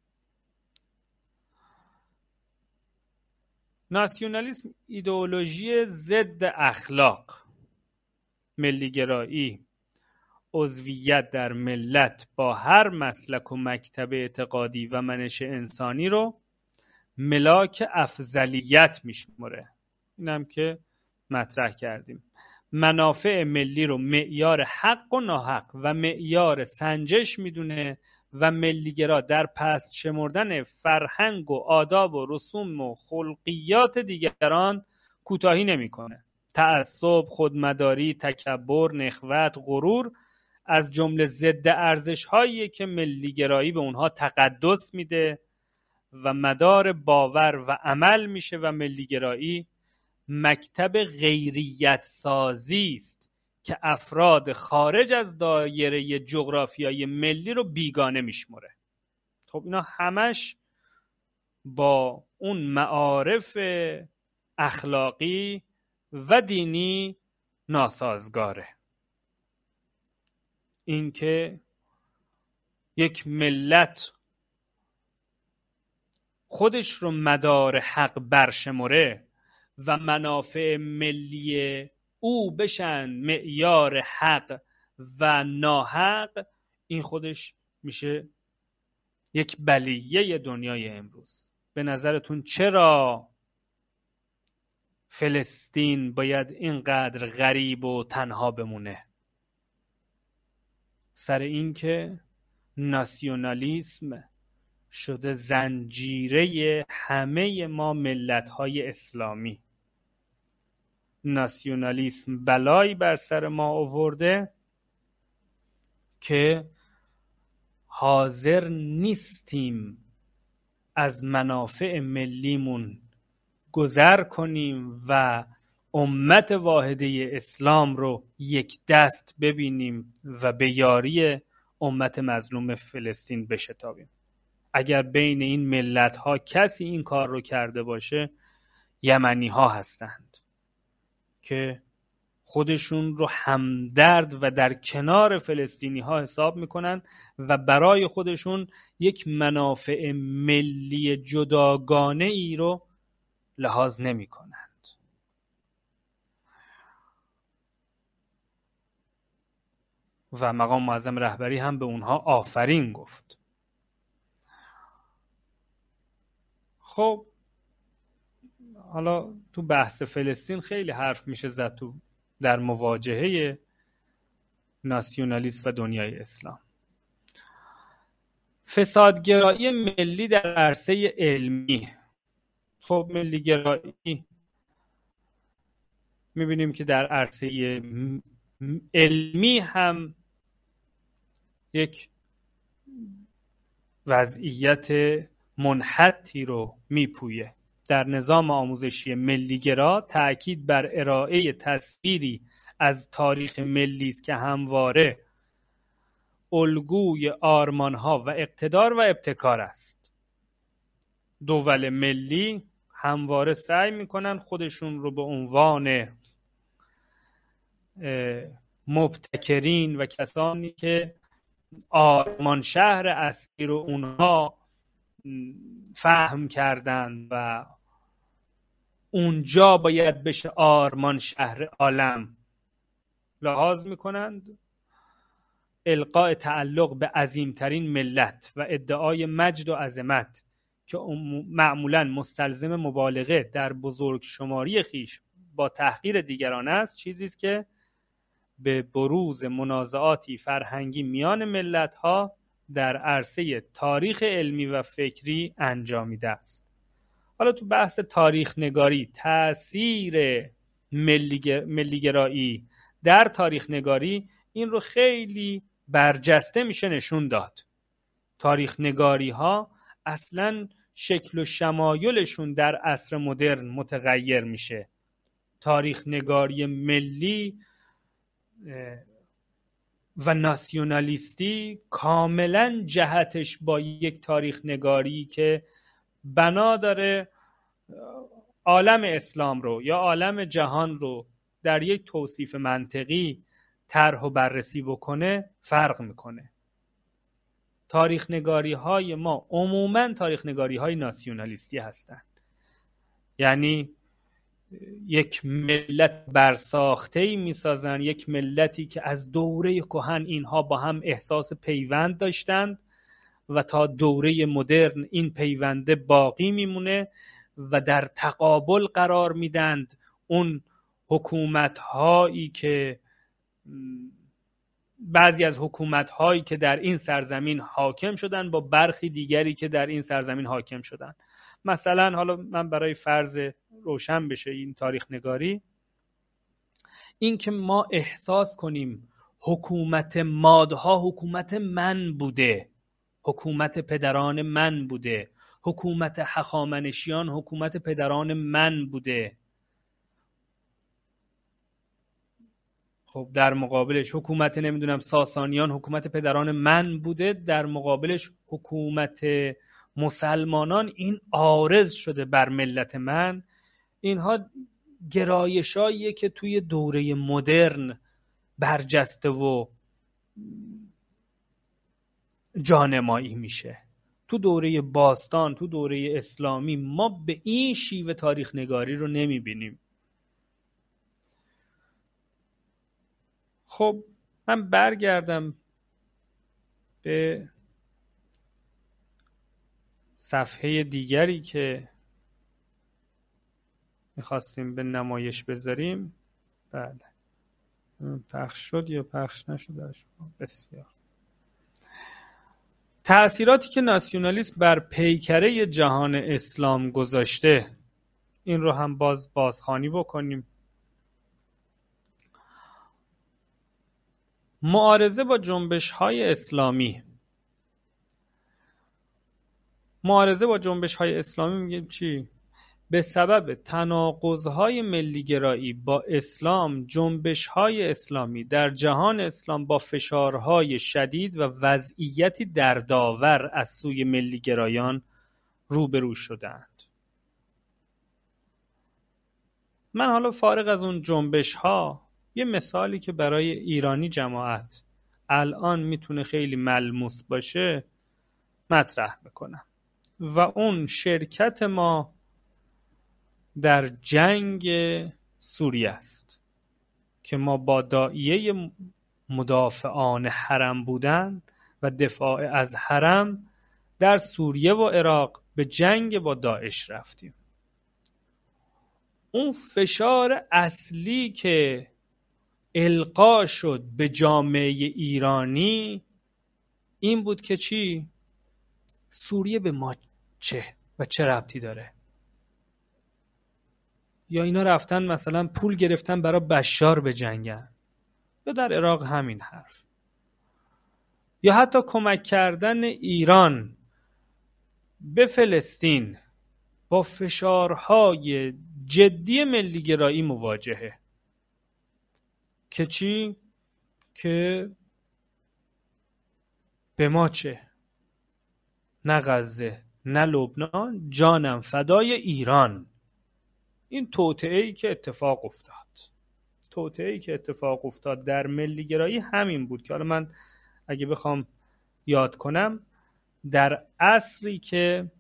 ناسیونالیسم ایدئولوژی ضد اخلاق، ملیگرایی، عضویت در ملت با هر مسلک و مکتب اعتقادی و منش انسانی رو ملاک افضلیت میشمره. اینم که مطرح کردیم. منافع ملی رو معیار حق و ناحق و معیار سنجش میدونه و ملیگرا در پست شمردن فرهنگ و آداب و رسوم و خلقیات دیگران کوتاهی نمیکنه. تعصب، خودمداری، تکبر، نخوت، غرور از جمله ضد ارزش‌هایی که ملیگرایی به اونها تقدس میده و مدار باور و عمل میشه و ملیگرایی مکتب غیریت سازی است که افراد خارج از دایره جغرافیایی ملی رو بیگانه میشمره. خب اینا همش با اون معارف اخلاقی و دینی ناسازگاره. اینکه یک ملت خودش رو مدار حق برشمره و منافع ملی او بشن معیار حق و ناحق، این خودش میشه یک بلیه دنیای امروز. به نظرتون چرا فلسطین باید اینقدر غریب و تنها بمونه؟ سر این که ناسیونالیسم شده زنجیره همه ما ملت‌های اسلامی. ناسیونالیسم بلایی بر سر ما آورده که حاضر نیستیم از منافع ملیمون گذر کنیم و امت واحده اسلام رو یک دست ببینیم و به یاری امت مظلوم فلسطین بشتابیم. اگر بین این ملت ها کسی این کار رو کرده باشه، یمنی ها هستند که خودشون رو همدرد و در کنار فلسطینی ها حساب میکنن و برای خودشون یک منافع ملی جداگانه ای رو لحاظ نمی کنند. و مقام معظم رهبری هم به اونها آفرین گفت. خب حالا تو بحث فلسطین خیلی حرف میشه زد تو در مواجهه ناسیونالیسم و دنیای اسلام. فسادگرایی ملی در عرصه علمی. خب ملیگرایی میبینیم که در عرصه علمی هم یک وضعیت منحطی رو میپویه. در نظام آموزشی ملیگرا تأکید بر ارائه تصویری از تاریخ ملی است که همواره الگوی آرمان‌ها و اقتدار و ابتکار است. دول ملی همواره سعی میکنن خودشون رو به عنوان مبتکرین و کسانی که آرمان شهر اصلی رو اونها فهم کردن و اونجا باید بشه آرمان شهر عالم لحاظ میکنند. القاء تعلق به عظیمترین ملت و ادعای مجد و عظمت که معمولاً مستلزم مبالغه در بزرگ شماری خیش با تحقیر دیگران است، چیزی است که به بروز منازعاتی فرهنگی میان ملت‌ها در عرصه تاریخ علمی و فکری انجامیده است. حالا تو بحث تاریخ نگاری، تأثیر ملیگرایی در تاریخ نگاری این رو خیلی برجسته میشه نشون داد. تاریخ نگاری ها اصلاً شکل و شمایلشون در عصر مدرن متغیر میشه. تاریخ نگاری ملی و ناسیونالیستی کاملا جهتش با یک تاریخ نگاری که بنا داره عالم اسلام رو یا عالم جهان رو در یک توصیف منطقی طرح و بررسی بکنه فرق میکنه. تاریخ نگاری های ما عموماً تاریخ نگاری های ناسیونالیستی هستند، یعنی یک ملت برساخته‌ای میسازن، یک ملتی که از دوره کهن اینها با هم احساس پیوند داشتند و تا دوره مدرن این پیونده باقی میمونه و در تقابل قرار میدند اون حکومت‌هایی که بعضی از حکومت‌هایی که در این سرزمین حاکم شدن با برخی دیگری که در این سرزمین حاکم شدن. مثلا حالا من برای فرض روشن بشه این تاریخ نگاری، این که ما احساس کنیم حکومت مادها حکومت من بوده، حکومت پدران من بوده، حکومت هخامنشیان حکومت پدران من بوده، خب در مقابلش حکومت نمیدونم ساسانیان حکومت پدران من بوده، در مقابلش حکومت مسلمانان این عارض شده بر ملت من. اینها گرایشاییه که توی دوره مدرن برجسته و جانمایی میشه. تو دوره باستان، تو دوره اسلامی ما به این شیوه تاریخ نگاری رو نمیبینیم. خب من برگردم به صفحه دیگری که میخواستیم به نمایش بذاریم. بله پخش شد یا پخش نشد؟ بسیار. تأثیراتی که ناسیونالیسم بر پیکره جهان اسلام گذاشته، این رو هم بازخوانی بکنیم. معارضه با جنبش‌های اسلامی. معارضه با جنبش‌های اسلامی میگه چی؟ به سبب تناقض‌های ملی‌گرایی با اسلام، جنبش‌های اسلامی در جهان اسلام با فشارهای شدید و وضعیتی دردآور از سوی ملی‌گرایان روبرو شدند. من حالا فارغ از اون جنبش‌ها یه مثالی که برای ایرانی جماعت الان میتونه خیلی ملموس باشه مطرح میکنم و اون شرکت ما در جنگ سوریه است که ما با داعیه مدافعان حرم بودن و دفاع از حرم در سوریه و عراق به جنگ با داعش رفتیم. اون فشار اصلی که القا شد به جامعه ایرانی این بود که چی؟ سوریه به ما چه و چه ربطی داره؟ یا اینا رفتن مثلا پول گرفتن برای بشار به جنگن، یا در عراق همین حرف، یا حتی کمک کردن ایران به فلسطین با فشارهای جدی ملی‌گرایی مواجهه که چی؟ که به ما چه؟ نه غزه نه لبنان، جانم فدای ایران. این توطئه‌ای که اتفاق افتاد در ملی‌گرایی همین بود که حالا من اگه بخوام یاد کنم در عصری که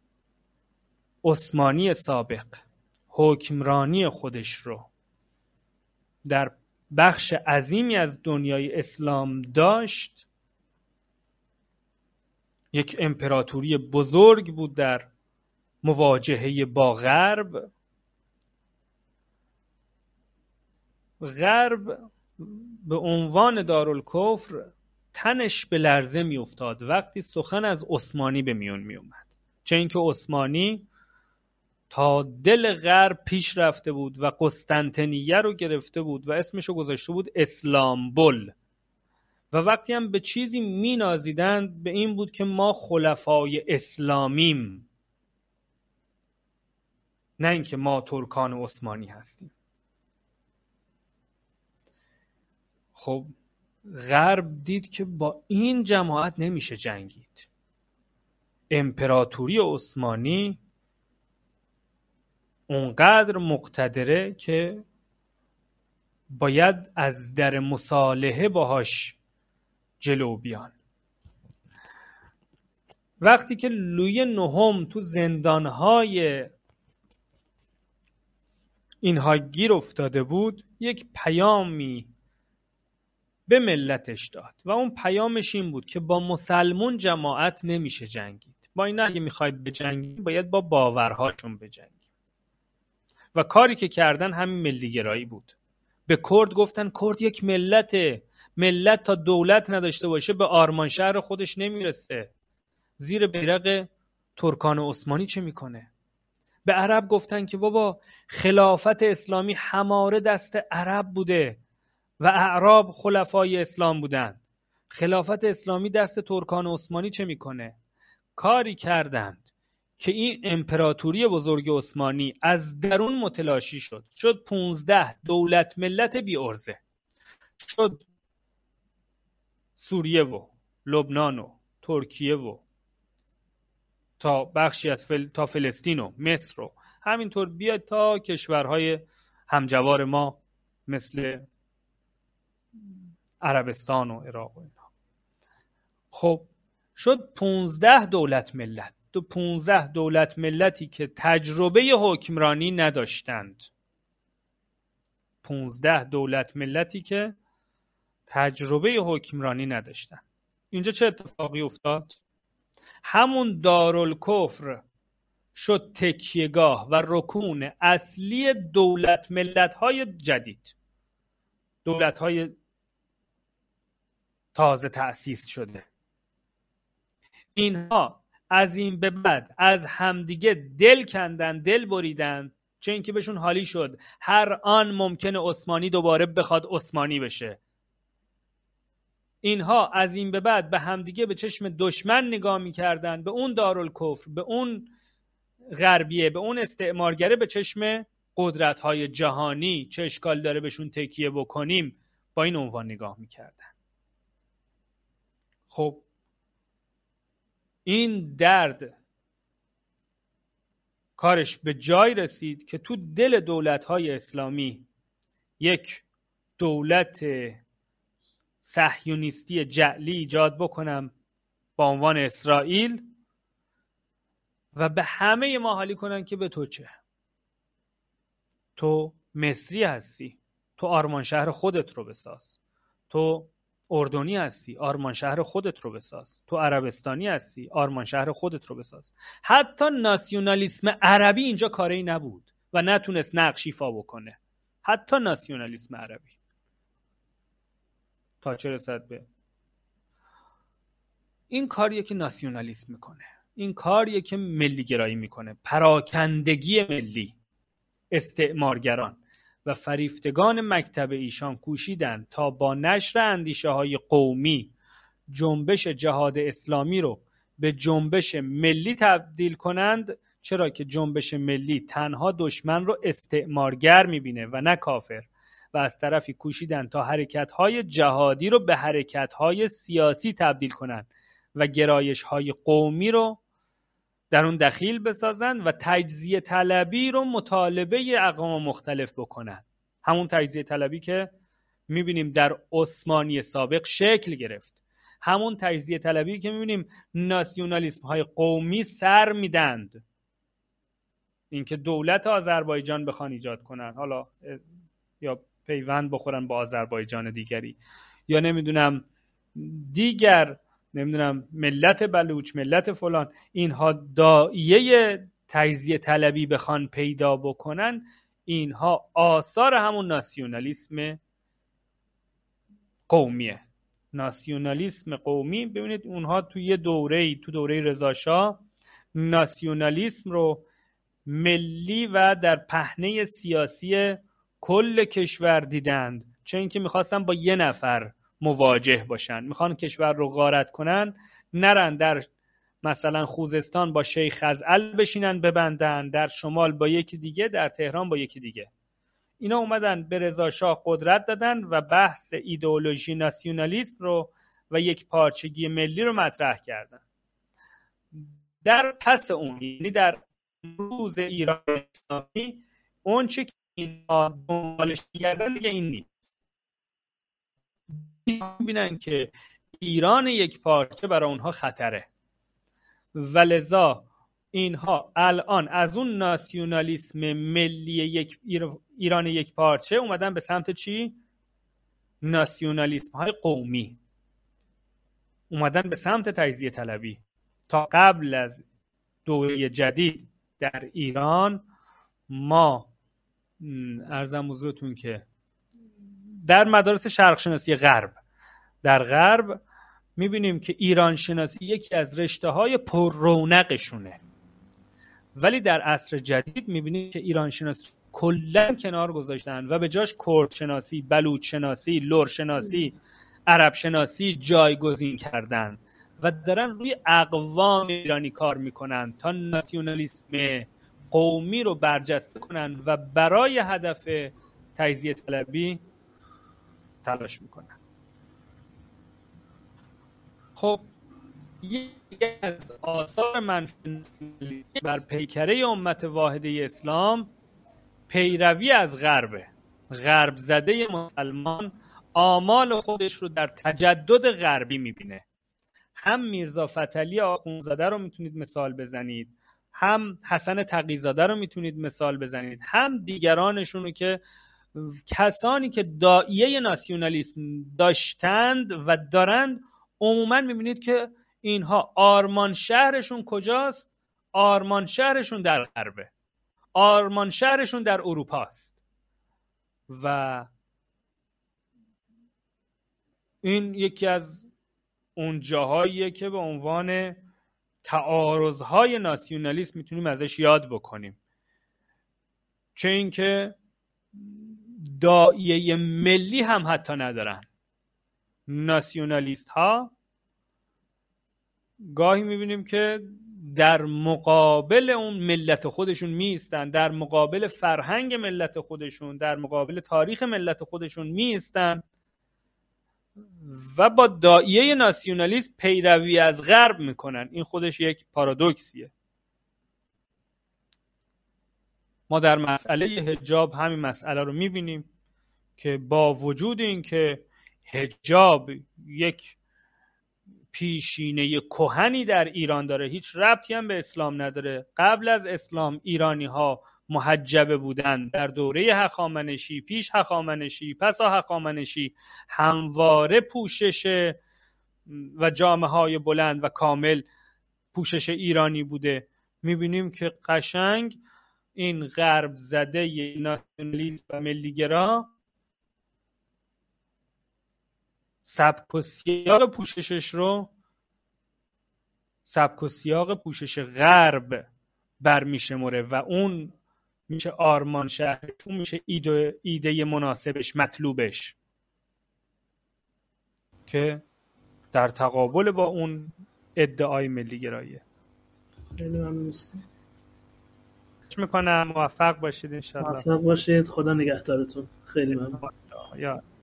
عثمانی سابق حکمرانی خودش رو در بخش عظیمی از دنیای اسلام داشت، یک امپراتوری بزرگ بود در مواجهه با غرب. غرب به عنوان دارالکفر تنش به لرزه می افتاد وقتی سخن از عثمانی به میون می اومد، چه اینکه عثمانی تا دل غرب پیش رفته بود و قسطنطنیه رو گرفته بود و اسمشو گذاشته بود اسلامبول، و وقتی هم به چیزی می نازیدند به این بود که ما خلفای اسلامیم، نه اینکه ما ترکان عثمانی هستیم. خب غرب دید که با این جماعت نمیشه جنگید. امپراتوری عثمانی اونقدر مقتدره که باید از در مصالحه باهاش جلو بیان. وقتی که لویی نهم تو زندانهای اینها گیر افتاده بود، یک پیامی به ملتش داد و اون پیامش این بود که با مسلمون جماعت نمیشه جنگید. با این اگه میخواید بجنگید باید با باورهاشون بجنگید. و کاری که کردن همین ملیگرایی بود. به کرد گفتن کرد یک ملته، ملت تا دولت نداشته باشه به آرمان شهر خودش نمیرسه. زیر بیرق ترکان عثمانی چه میکنه؟ به عرب گفتن که بابا خلافت اسلامی هماره دست عرب بوده و اعراب خلفای اسلام بودن، خلافت اسلامی دست ترکان عثمانی چه میکنه؟ کاری کردند که این امپراتوری بزرگ عثمانی از درون متلاشی شد 15 دولت ملت بی ارزه. شد سوریه و لبنان و ترکیه و تا بخشی از تا فلسطین و مصر و همینطور بیاد تا کشورهای همجوار ما مثل عربستان و عراق و اینا. خب شد 15 دولت ملت. 15 دولت ملتی که تجربه حکمرانی نداشتند. 15 دولت ملتی که تجربه حکمرانی نداشتند. اینجا چه اتفاقی افتاد؟ همون دارالکفر شد تکیهگاه و رکون اصلی دولت ملت‌های جدید، دولت‌های تازه تأسیس شده. اینها از این به بعد از همدیگه دل کندن، دل بریدن، چه اینکه بهشون حالی شد هر آن ممکنه عثمانی دوباره بخواد عثمانی بشه. اینها از این به بعد به همدیگه به چشم دشمن نگاه می‌کردن، به اون دارالکفر، به اون غربیه، به اون استعمارگره به چشم قدرت‌های جهانی چه اشکال داره بهشون تکیه بکنیم، با این عنوان نگاه می‌کردن. خب این درد کارش به جای رسید که تو دل دولت‌های اسلامی یک دولت صهیونیستی جعلی ایجاد بکنم با عنوان اسرائیل و به همه ما حالی کنن که به تو چه؟ تو مصری هستی، تو آرمان شهر خودت رو بساز. تو اردنی هستی، آرمان شهر خودت رو بساز. تو عربستانی هستی، آرمان شهر خودت رو بساز. حتی ناسیونالیسم عربی اینجا کاری نبود و نتونست نقش ایفا بکنه. حتی ناسیونالیسم عربی تا چه رسد به این کاریه که ناسیونالیسم میکنه، این کاریه که ملی گرایی میکنه، پراکندگی ملی. استعمارگران و فریفتگان مکتب ایشان کوشیدند تا با نشر اندیشه های قومی جنبش جهاد اسلامی رو به جنبش ملی تبدیل کنند، چرا که جنبش ملی تنها دشمن رو استعمارگر میبینه و نه کافر، و از طرفی کوشیدند تا حرکت‌های جهادی رو به حرکت‌های سیاسی تبدیل کنند و گرایش‌های قومی رو در اون دخیل بسازن و تجزیه طلبی رو مطالبه اقوام مختلف بکنن. همون تجزیه طلبی که میبینیم در عثمانی سابق شکل گرفت، همون تجزیه طلبی که میبینیم ناسیونالیسم های قومی سر میدند، اینکه دولت آذربایجان بخوان ایجاد کنن، حالا یا پیوند بخورن با آذربایجان دیگری، یا دیگر ملت بلوچ، ملت فلان، اینها داعیه تجزیه طلبی بخوان پیدا بکنن، اینها آثار همون ناسیونالیسم قومیه. ناسیونالیسم قومی، ببینید اونها توی تو دوره رضا شاه ناسیونالیسم رو ملی و در پهنه سیاسی کل کشور دیدند، چون اینکه میخواستن با یه نفر مواجه باشن، میخوان کشور رو غارت کنن، نرن در مثلا خوزستان با شیخ خزعل بشینن ببندن، در شمال با یکی دیگه، در تهران با یکی دیگه. اینا اومدن به رضا شاه قدرت دادن و بحث ایدئولوژی ناسیونالیسم رو و یک پارچگی ملی رو مطرح کردن. در پس اون، یعنی در روز ایران اسلامی، اون چه که اینا دنبالش می‌گردن دیگه این نیست. می‌بینن که ایران یک پارچه برای اونها خطره و لذا اینها الان از اون ناسیونالیسم ملی ایران یک پارچه اومدن به سمت چی؟ ناسیونالیسم های قومی، اومدن به سمت تجزیه طلبی. تا قبل از دوره جدید در ایران ما عرضم حضورتون که در مدارس شرق شناسی غرب، در غرب میبینیم که ایران شناسی یکی از رشته های پر رونقشونه، ولی در عصر جدید میبینیم که ایران شناسی کلا کنار گذاشتن و به جاش کرد شناسی، بلوچ شناسی، لر شناسی، عرب شناسی جایگزین کردن و دارن روی اقوام ایرانی کار میکنن تا ناسیونالیسم قومی رو برجسته کنن و برای هدف تجزیه طلبی تلاش میکنن. خب یکی از آثار منفی بر پیکره امت واحده اسلام پیروی از غرب زده مسلمان آمال خودش رو در تجدد غربی میبینه. هم میرزا فتحعلی آخوندزاده رو میتونید مثال بزنید، هم حسن تقی‌زاده رو میتونید مثال بزنید، هم دیگرانشون رو که کسانی که داعیه ناسیونالیسم داشتند و دارند، عموما میبینید که اینها آرمان شهرشون کجاست؟ آرمان شهرشون در غربه، آرمان شهرشون در اروپاست و این یکی از اون جاهاییه که به عنوان تعارضهای ناسیونالیسم میتونیم ازش یاد بکنیم. چه اینکه داعیه ملی هم حتی ندارن. ناسیونالیست ها گاهی میبینیم که در مقابل اون ملت خودشون میستن، در مقابل فرهنگ ملت خودشون، در مقابل تاریخ ملت خودشون میستن و با داعیه ناسیونالیسم پیروی از غرب میکنن. این خودش یک پارادوکسیه. ما در مسئله حجاب همین مسئله رو میبینیم که با وجود این که حجاب یک پیشینه کهنی در ایران داره، هیچ ربطی هم به اسلام نداره. قبل از اسلام ایرانی ها محجبه بودن. در دوره هخامنشی، پیش هخامنشی، پس هخامنشی همواره پوشش و جامه های بلند و کامل پوشش ایرانی بوده. میبینیم که قشنگ این غرب زده ناسیونالیست و ملیگرا سبک و سیاق پوششش رو سبک و سیاق پوشش غرب برمیشمره و اون میشه آرمان شهر، اون میشه ایده مناسبش، مطلوبش، که در تقابل با اون ادعای ملی گراییه. خیلی ممنون. میکنم موفق باشید انشالله. موفق باشید. خدا نگهدارتون. خیلی ممنون.